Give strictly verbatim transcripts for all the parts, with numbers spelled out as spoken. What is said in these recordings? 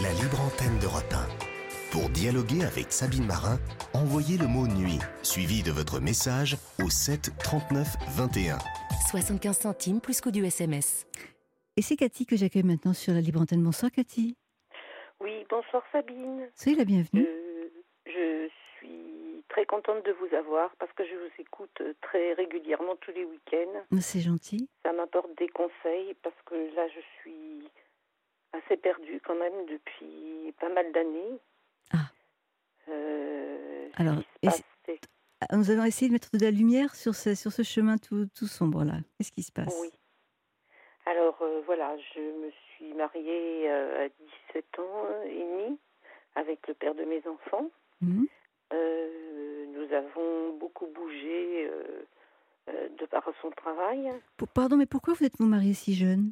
la libre antenne d'Europe un. Pour dialoguer avec Sabine Marin, envoyez le mot nuit, suivi de votre message au sept trente-neuf vingt et un. soixante-quinze centimes plus coût du S M S. Et c'est Cathy que j'accueille maintenant sur la libre antenne. Bonsoir Cathy. Oui, bonsoir Sabine. Soyez la bienvenue. Euh, je suis très contente de vous avoir parce que je vous écoute très régulièrement tous les week-ends. C'est gentil. Ça m'apporte des conseils parce que là je suis assez perdue quand même depuis pas mal d'années. Ah. Euh, Alors, passe, c'est... nous allons essayer de mettre de la lumière sur ce, sur ce chemin tout, tout sombre là. Qu'est-ce qui se passe? Oui. Alors euh, voilà, je me suis mariée euh, à dix-sept ans et demi avec le père de mes enfants. Mmh. Euh, nous avons beaucoup bougé euh, euh, de par son travail. Pour, pardon, mais pourquoi vous êtes-vous mariée si jeune?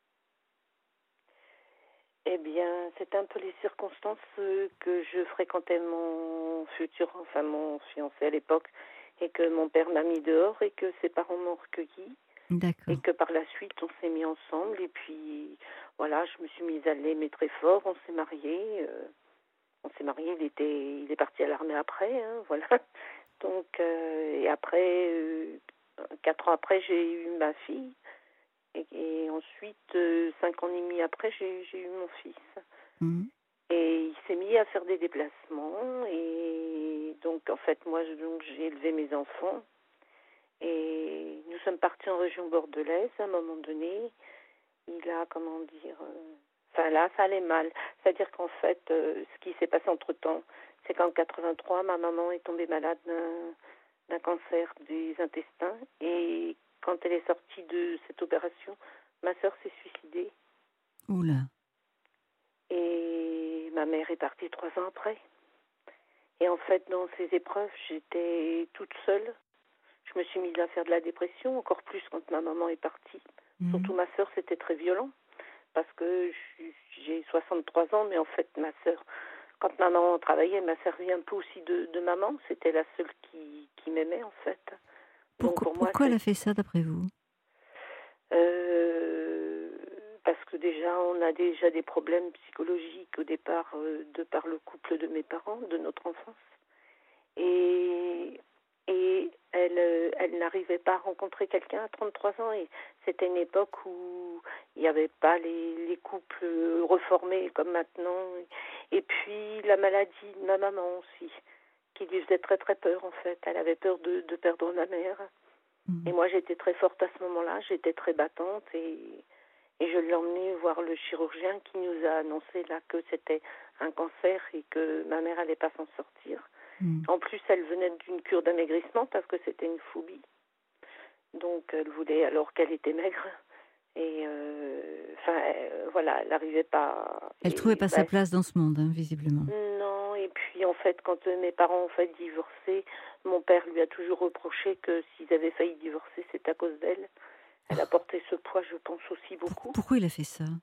Eh bien, c'est un peu les circonstances euh, que je fréquentais mon futur, enfin mon fiancé à l'époque, et que mon père m'a mis dehors et que ses parents m'ont recueilli. D'accord. Et que par la suite, on s'est mis ensemble et puis voilà, je me suis mise à l'aimer très fort, on s'est mariés. Euh, on s'est mariés, il, était, il est parti à l'armée après, hein, voilà. Donc, euh, et après, euh, quatre ans après, j'ai eu ma fille. Et, et ensuite, euh, cinq ans et demi après, j'ai, j'ai eu mon fils. Mmh. Et il s'est mis à faire des déplacements. Et donc, en fait, moi, je, donc, j'ai élevé mes enfants. Et nous sommes partis en région bordelaise à un moment donné. Il a, comment dire... Euh, enfin, là, ça allait mal. C'est-à-dire qu'en fait, euh, ce qui s'est passé entre-temps, c'est qu'en quatre-vingt-trois, ma maman est tombée malade d'un, d'un cancer des intestins. Et quand elle est sortie de cette opération, ma sœur s'est suicidée. Oula. Et ma mère est partie trois ans après. Et en fait, dans ces épreuves, j'étais toute seule. Je me suis mise à faire de la dépression, encore plus quand ma maman est partie. Mmh. Surtout ma sœur, c'était très violent. Parce que j'ai soixante-trois ans, mais en fait, ma sœur, quand ma maman travaillait, elle m'a servi un peu aussi de, de maman. C'était la seule qui, qui m'aimait, en fait. Pourquoi, Donc pour pourquoi moi, elle a fait ça, d'après vous? euh, Parce que déjà, on a déjà des problèmes psychologiques au départ, euh, de par le couple de mes parents, de notre enfance. Et... Et elle, euh, elle n'arrivait pas à rencontrer quelqu'un à trente-trois ans. Et c'était une époque où il n'y avait pas les, les couples reformés comme maintenant. Et puis la maladie de ma maman aussi, qui lui faisait très très peur en fait. Elle avait peur de, de perdre ma mère. Mmh. Et moi j'étais très forte à ce moment-là, j'étais très battante. Et, et je l'ai emmenée voir le chirurgien qui nous a annoncé là que c'était un cancer et que ma mère n'allait pas s'en sortir. Mmh. En plus, elle venait d'une cure d'amaigrissement parce que c'était une phobie. Donc, elle voulait, alors qu'elle était maigre. Et, enfin, euh, voilà, elle n'arrivait pas... Elle ne trouvait pas bah, sa place dans ce monde, hein, visiblement. Non, et puis, en fait, quand euh, mes parents ont failli divorcer, mon père lui a toujours reproché que s'ils avaient failli divorcer, c'est à cause d'elle. Elle a porté ce poids, je pense, aussi beaucoup. Pourquoi il a fait ça?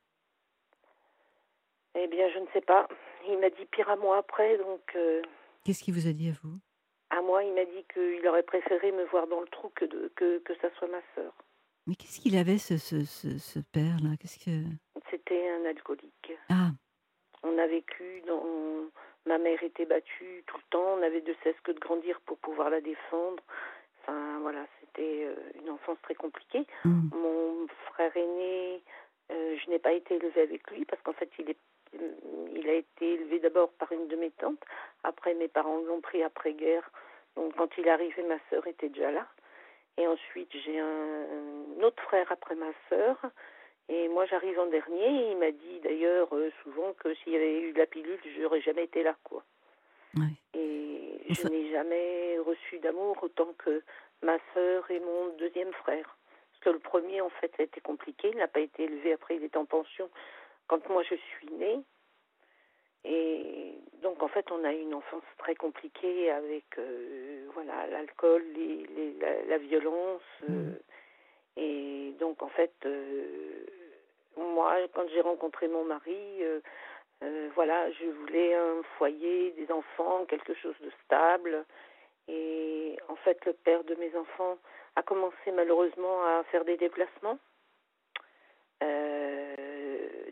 Eh bien, je ne sais pas. Il m'a dit pire à moi après, donc... Euh... Qu'est-ce qu'il vous a dit à vous? À moi, il m'a dit qu'il aurait préféré me voir dans le trou que, de, que, que ça soit ma sœur. Mais qu'est-ce qu'il avait, ce, ce, ce, ce père-là? Qu'est-ce que... C'était un alcoolique. Ah. On a vécu dans... Ma mère était battue tout le temps. On n'avait de cesse que de grandir pour pouvoir la défendre. Enfin, voilà, c'était une enfance très compliquée. Mmh. Mon frère aîné, euh, je n'ai pas été élevée avec lui parce qu'en fait, il est Il a été élevé d'abord par une de mes tantes. Après, mes parents l'ont pris après-guerre. Donc, quand il est arrivé, ma sœur était déjà là. Et ensuite, j'ai un, un autre frère après ma sœur. Et moi, j'arrive en dernier. Et il m'a dit d'ailleurs euh, souvent que s'il y avait eu la pilule, je n'aurais jamais été là, quoi. Ouais. Et enfin... je n'ai jamais reçu d'amour autant que ma sœur et mon deuxième frère. Parce que le premier, en fait, ça a été compliqué. Il n'a pas été élevé. Après, il est en pension quand moi je suis née. Et donc en fait on a eu une enfance très compliquée avec euh, voilà l'alcool, les, les, la, la violence. Euh, mmh. Et donc en fait euh, moi quand j'ai rencontré mon mari, euh, euh, voilà je voulais un foyer, des enfants, quelque chose de stable. Et en fait le père de mes enfants a commencé malheureusement à faire des déplacements. Euh,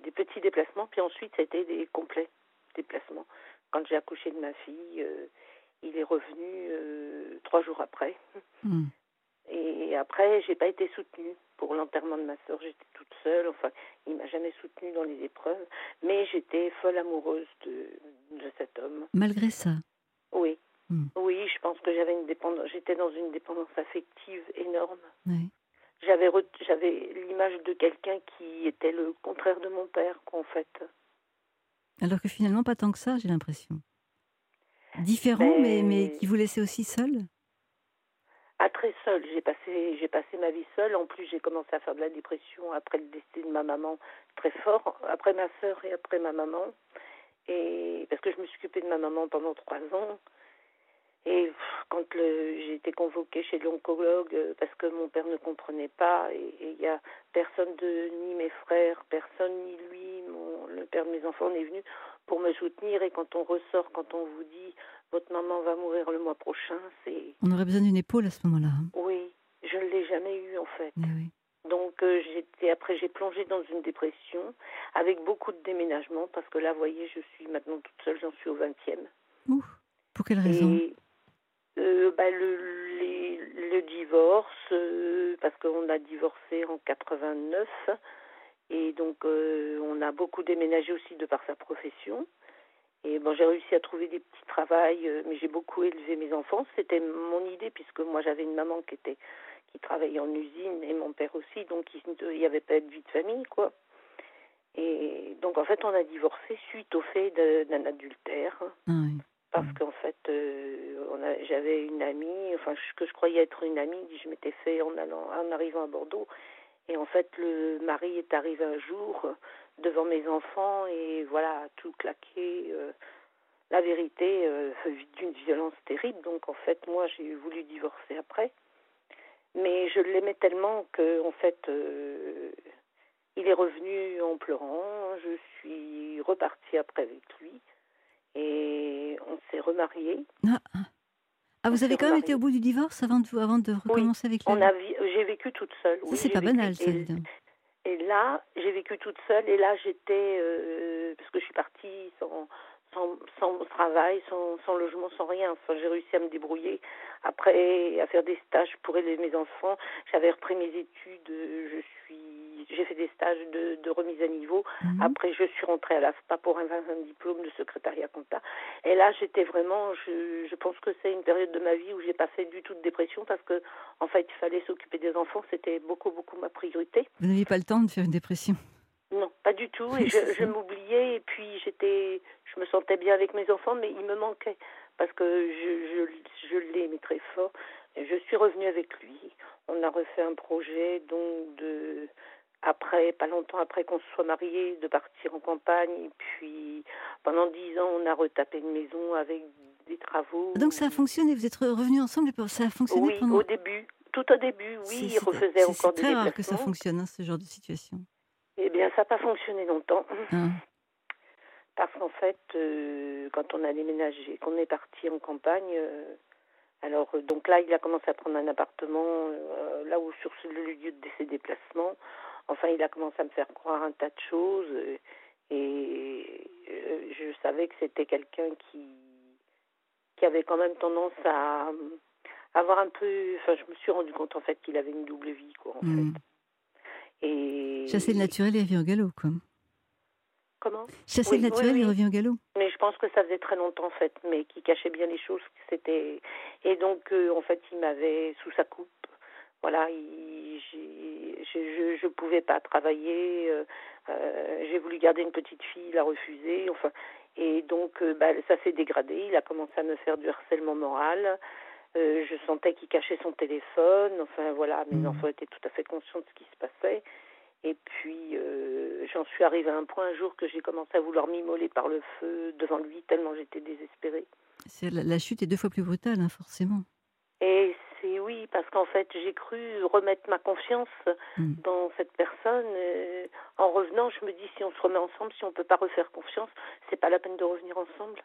des petits déplacements, puis ensuite ça a été des complets déplacements. Quand j'ai accouché de ma fille, euh, il est revenu euh, trois jours après. Mm. Et après, j'ai pas été soutenue pour l'enterrement de ma sœur. J'étais toute seule. Enfin, il m'a jamais soutenue dans les épreuves. Mais j'étais folle amoureuse de, de cet homme. Malgré ça. Oui. Mm. Oui, je pense que j'avais une dépendance. J'étais dans une dépendance affective énorme. Oui. J'avais, re... j'avais l'image de quelqu'un qui était le contraire de mon père, quoi, en fait. Alors que finalement, pas tant que ça, j'ai l'impression. Différent, Mais... mais, mais qui vous laissait aussi seule. Ah, très seule. J'ai passé, j'ai passé ma vie seule. En plus, j'ai commencé à faire de la dépression après le décès de ma maman, très fort. Après ma sœur et après ma maman. Et parce que je me suis occupée de ma maman pendant trois ans. Et pff, quand le, j'ai été convoquée chez l'oncologue euh, parce que mon père ne comprenait pas, et il y a personne de, ni mes frères, personne ni lui, mon, le père de mes enfants n'est venu pour me soutenir. Et quand on ressort, quand on vous dit votre maman va mourir le mois prochain, c'est... On aurait besoin d'une épaule à ce moment-là. Hein. Oui, je ne l'ai jamais eu en fait. Mais oui. Donc euh, j'étais, après j'ai plongé dans une dépression avec beaucoup de déménagements parce que là, vous voyez, je suis maintenant toute seule, j'en suis au vingtième. Ouh, pour quelle raison? Et euh, bah, le, les, le divorce, euh, parce qu'on a divorcé en quatre-vingt-neuf et donc euh, on a beaucoup déménagé aussi de par sa profession. Et bon, j'ai réussi à trouver des petits travails, euh, mais j'ai beaucoup élevé mes enfants. C'était mon idée puisque moi j'avais une maman qui était qui travaillait en usine et mon père aussi, donc il n'y avait pas de vie de famille, quoi. Et donc en fait on a divorcé suite au fait de, d'un adultère. Ah oui. Parce qu'en fait, euh, on a, j'avais une amie, enfin ce que je croyais être une amie, que je m'étais fait en allant, en arrivant à Bordeaux. Et en fait, le mari est arrivé un jour euh, devant mes enfants et voilà, a tout claqué. Euh, la vérité, euh, d'une violence terrible. Donc en fait, moi, j'ai voulu divorcer après. Mais je l'aimais tellement que, en fait, euh, il est revenu en pleurant. Je suis repartie après avec lui. Et on s'est remariés. Ah, ah. Ah, vous On avez s'est quand même remariés. été au bout du divorce avant de, avant de recommencer Oui, avec la on a vi- j'ai vécu toute seule. Ça, Oui, c'est j'ai pas vécu- banal, ça, et, évidemment. et là, j'ai vécu toute seule. Et là, j'étais... euh, parce que je suis partie sans, sans, sans travail, sans, sans logement, sans rien. Enfin, j'ai réussi à me débrouiller. Après, à faire des stages pour élever mes enfants. J'avais repris mes études. Je suis... J'ai fait des stages de, de remise à niveau. Mhm. Après, je suis rentrée à l'A F P A pour un, un diplôme de secrétariat comptable. Et là, j'étais vraiment... Je, je pense que c'est une période de ma vie où j'ai pas fait du tout de dépression parce que, en fait, il fallait s'occuper des enfants. C'était beaucoup, beaucoup ma priorité. Vous n'aviez pas le temps de faire une dépression. Non, pas du tout. Et je, je m'oubliais et puis j'étais... Je me sentais bien avec mes enfants, mais il me manquait parce que je, je, je l'aimais très fort. Et je suis revenue avec lui. On a refait un projet, donc, de... Après, pas longtemps après qu'on se soit mariés, de partir en campagne. Et puis, pendant dix ans, on a retapé une maison avec des travaux. Donc ça a fonctionné, vous êtes revenus ensemble, ça a fonctionné Oui, pendant... au début. Tout au début, oui, C'est- il c'est- refaisait c'est- encore C'est des très rare que ça déplacements. fonctionne, hein, ce genre de situation. Eh bien, ça n'a pas fonctionné longtemps. Hein. Parce qu'en fait, euh, quand on a déménagé, qu'on est parti en campagne, euh, alors euh, donc là, il a commencé à prendre un appartement, euh, là où sur le lieu de ses déplacements. Enfin, il a commencé à me faire croire un tas de choses, euh, et euh, je savais que c'était quelqu'un qui qui avait quand même tendance à, à avoir un peu. Enfin, je me suis rendu compte en fait qu'il avait une double vie, quoi, en Mm. fait. Et Chasser le naturel, il revient au galop, quoi. comment? Chasser Oui, le naturel, oui, il oui. revient au galop. Mais je pense que ça faisait très longtemps en fait, mais qui cachait bien les choses. C'était et donc euh, en fait il m'avait sous sa coupe. Voilà, il, j'ai, je, je je pouvais pas travailler. Euh, euh, j'ai voulu garder une petite fille, il a refusé. Enfin et donc euh, bah, ça s'est dégradé. Il a commencé à me faire du harcèlement moral. Euh, je sentais qu'il cachait son téléphone. Enfin voilà, mes Mm. enfants étaient tout à fait conscients de ce qui se passait. Et puis, euh, j'en suis arrivée à un point un jour que j'ai commencé à vouloir m'immoler par le feu devant lui, tellement j'étais désespérée. C'est, la, la chute est deux fois plus brutale, hein, forcément. Et c'est oui, parce qu'en fait, j'ai cru remettre ma confiance Mm. dans cette personne. Euh, en revenant, je me dis, si on se remet ensemble, si on ne peut pas refaire confiance, c'est pas la peine de revenir ensemble.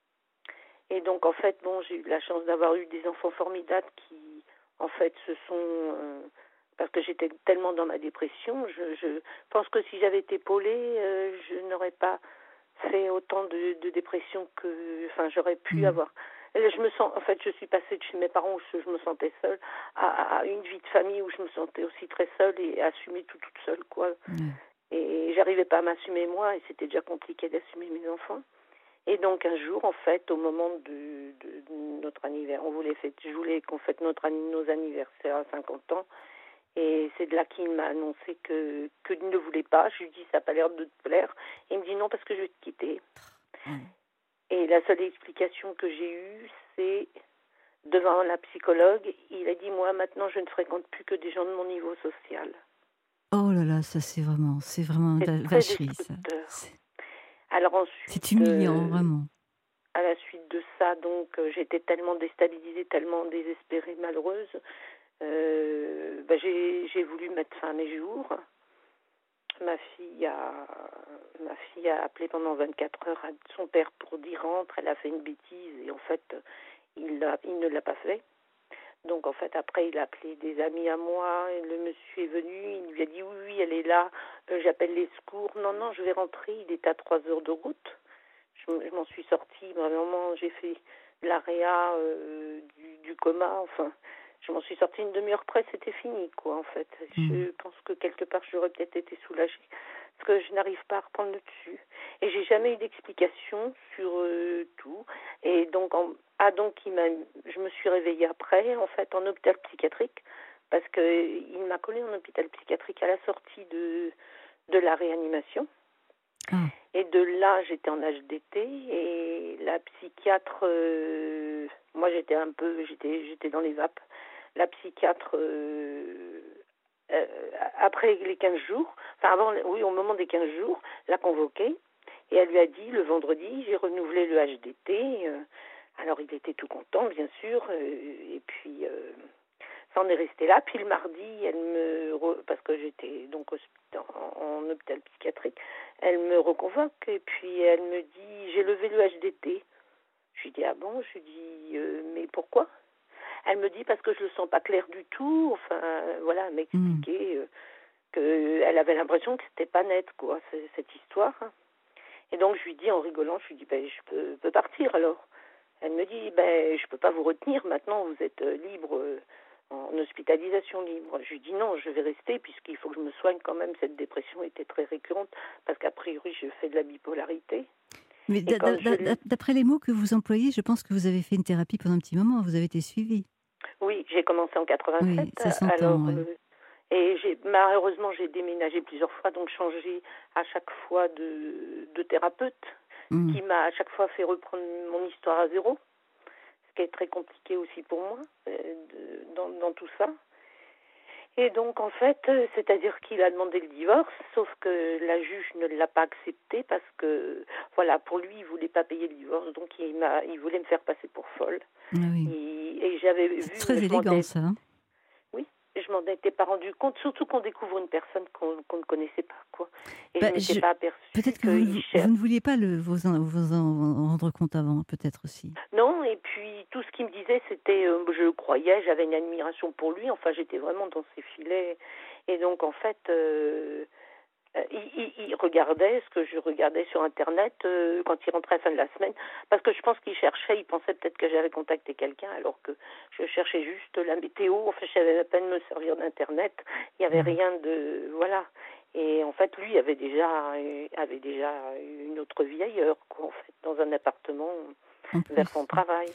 Et donc, en fait, bon, j'ai eu la chance d'avoir eu des enfants formidables qui, en fait, se sont... Euh, parce que j'étais tellement dans ma dépression. Je, je pense que si j'avais été épaulée, euh, je n'aurais pas fait autant de, de dépression que, enfin, j'aurais pu mmh. avoir. Je me sens, en fait, je suis passée de chez mes parents où je me sentais seule à, à une vie de famille où je me sentais aussi très seule et assumer tout toute seule, quoi. Mmh. Et j'arrivais pas à m'assumer moi et c'était déjà compliqué d'assumer mes enfants. Et donc un jour, en fait, au moment de, de, de notre anniversaire, on voulait fêter, je voulais qu'on fête notre, nos anniversaires à cinquante ans. Et c'est de là qu'il m'a annoncé que qu'il ne voulait pas. Je lui dis, ça n'a pas l'air de te plaire. Et il me dit, non, parce que je vais te quitter. Mmh. Et la seule explication que j'ai eue, c'est, devant la psychologue, il a dit, moi, maintenant, je ne fréquente plus que des gens de mon niveau social. Oh là là, ça, c'est vraiment, c'est vraiment c'est une vacherie, ça. C'est... Alors ensuite... C'est humiliant, euh, vraiment. À la suite de ça, donc, euh, j'étais tellement déstabilisée, tellement désespérée, malheureuse... Euh, bah j'ai, j'ai voulu mettre fin à mes jours. Ma fille a, ma fille a appelé pendant vingt-quatre heures à son père pour dire rentre. Elle a fait une bêtise et en fait, il, a, il ne l'a pas fait. Donc en fait, après, il a appelé des amis à moi. Et le monsieur est venu. Il lui a dit oui, oui, elle est là. Euh, j'appelle les secours. Non, non, je vais rentrer. Il est à trois heures de route. Je, je m'en suis sortie. Vraiment, j'ai fait la réa euh, du, du coma. Enfin. Je m'en suis sortie une demi-heure près, c'était fini, quoi, en fait. Mmh. Je pense que quelque part, j'aurais peut-être été soulagée, parce que je n'arrive pas à reprendre le dessus. Et j'ai jamais eu d'explication sur euh, tout. Et donc, en, ah, donc il m'a, je me suis réveillée après, en fait, en hôpital psychiatrique, parce qu'il m'a collé en hôpital psychiatrique à la sortie de, de la réanimation. Mmh. Et de là, j'étais en H D T, et la psychiatre, euh, moi, j'étais un peu, j'étais, j'étais dans les vapes. La psychiatre, euh, euh, après les quinze jours, enfin avant, oui, au moment des quinze jours, l'a convoquée et elle lui a dit, le vendredi, j'ai renouvelé le H D T. Euh, alors il était tout content, bien sûr, euh, et puis euh, ça en est resté là. Puis le mardi, elle me, parce que j'étais donc en, en hôpital psychiatrique, elle me reconvoque et puis elle me dit, j'ai levé le H D T. Je lui dis, ah bon? Je lui dis, euh, mais pourquoi? Elle me dit parce que je le sens pas clair du tout. Enfin, voilà, elle m'expliquait mmh. euh, qu'elle avait l'impression que c'était pas net, quoi, cette histoire. Et donc je lui dis en rigolant, je lui dis, ben je peux, peux partir alors. Elle me dit, ben je peux pas vous retenir. Maintenant, vous êtes libre, euh, en hospitalisation libre. Je lui dis non, je vais rester puisqu'il faut que je me soigne quand même. Cette dépression était très récurrente parce qu'a priori, je fais de la bipolarité. Mais d- d- je... d'après les mots que vous employez, je pense que vous avez fait une thérapie pendant un petit moment. Vous avez été suivie. Oui, j'ai commencé en quatre-vingt-sept. Oui, ça s'entend, alors, ouais. euh, et j'ai, malheureusement, j'ai déménagé plusieurs fois, donc changé à chaque fois de, de thérapeute, mmh. qui m'a à chaque fois fait reprendre mon histoire à zéro, ce qui est très compliqué aussi pour moi, euh, de, dans, dans tout ça. Et donc, en fait, c'est-à-dire qu'il a demandé le divorce, sauf que la juge ne l'a pas accepté parce que, voilà, pour lui, il ne voulait pas payer le divorce, donc il, m'a, il voulait me faire passer pour folle. Ah oui. Et, et j'avais c'est vu... très élégant, ça. Hein. Oui, je m'en étais pas rendu compte, surtout qu'on découvre une personne qu'on, qu'on ne connaissait pas, quoi. Et bah, je ne m'étais je... pas aperçue. Peut-être que vous, cher... vous ne vouliez pas le, vous, en, vous en rendre compte avant, peut-être aussi. Non, et puis tout ce qu'il me disait, c'était, euh, je le croyais, j'avais une admiration pour lui, enfin j'étais vraiment dans ses filets. Et donc en fait, euh, euh, il, il, il regardait ce que je regardais sur Internet euh, quand il rentrait à la fin de la semaine, parce que je pense qu'il cherchait, il pensait peut-être que j'avais contacté quelqu'un, alors que je cherchais juste la météo, enfin je savais à peine me servir d'Internet, il n'y avait mmh. rien de... voilà. Et en fait, lui avait déjà, avait déjà une autre vie ailleurs, quoi, en fait, dans un appartement vers son travail.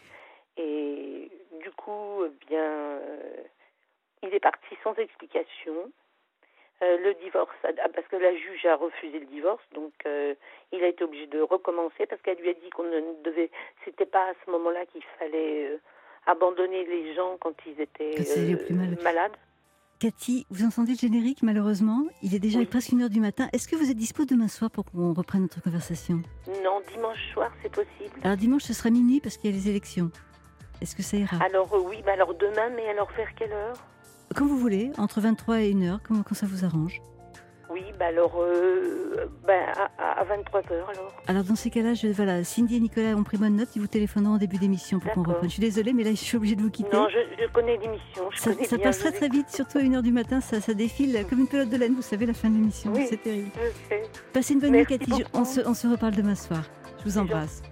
Et du coup, bien, euh, il est parti sans explication. Euh, le divorce, parce que la juge a refusé le divorce, donc euh, il a été obligé de recommencer parce qu'elle lui a dit qu'on ne devait, c'était pas à ce moment-là qu'il fallait euh, abandonner les gens quand ils étaient euh, mal. malades. Cathy, vous entendez le générique, malheureusement. Il est déjà oui. presque une heure du matin. Est-ce que vous êtes dispo demain soir pour qu'on reprenne notre conversation? Non, dimanche soir, c'est possible. Alors dimanche, ce sera minuit parce qu'il y a les élections. Est-ce que ça ira? Alors euh, oui, mais alors demain, mais alors vers quelle heure? Quand vous voulez, entre vingt-trois et une heure, quand, quand ça vous arrange. Oui, bah alors, euh, bah à, à vingt-trois heures alors. Alors dans ces cas-là, je, voilà, Cindy et Nicolas ont pris bonne note, ils vous téléphoneront en début d'émission pour qu'on D'accord. reprenne. Je suis désolée, mais là je suis obligée de vous quitter. Non, je, je connais l'émission. je Ça, connais ça bien, passe je très vous très vite, surtout à une heure du matin, ça, ça défile comme une pelote de laine, vous savez, la fin de l'émission, Oui. c'est terrible. Je sais. Passez une bonne Merci nuit, Cathy, je- on beaucoup. se, on se reparle demain soir. Je vous C'est embrasse.